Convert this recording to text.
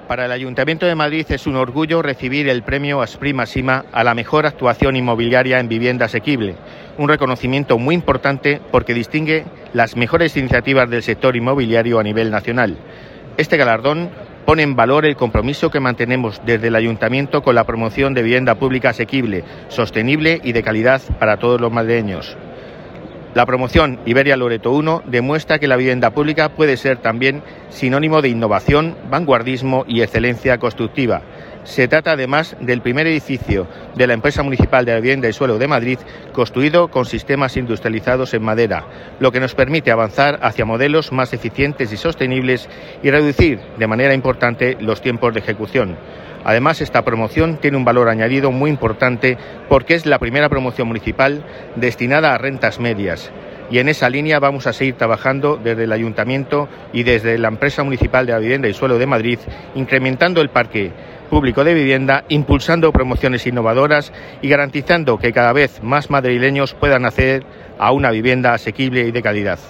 Para el Ayuntamiento de Madrid es un orgullo recibir el premio Asprima-Sima a la mejor actuación inmobiliaria en vivienda asequible, un reconocimiento muy importante porque distingue las mejores iniciativas del sector inmobiliario a nivel nacional. Este galardón pone en valor el compromiso que mantenemos desde el Ayuntamiento con la promoción de vivienda pública asequible, sostenible y de calidad para todos los madrileños. La promoción Iberia Loreto 1 demuestra que la vivienda pública puede ser también sinónimo de innovación, vanguardismo y excelencia constructiva. Se trata además del primer edificio de la Empresa Municipal de la Vivienda y Suelo de Madrid construido con sistemas industrializados en madera, lo que nos permite avanzar hacia modelos más eficientes y sostenibles y reducir de manera importante los tiempos de ejecución. Además, esta promoción tiene un valor añadido muy importante porque es la primera promoción municipal destinada a rentas medias. Y en esa línea vamos a seguir trabajando desde el Ayuntamiento y desde la Empresa Municipal de la Vivienda y Suelo de Madrid, incrementando el parque público de vivienda, impulsando promociones innovadoras y garantizando que cada vez más madrileños puedan acceder a una vivienda asequible y de calidad.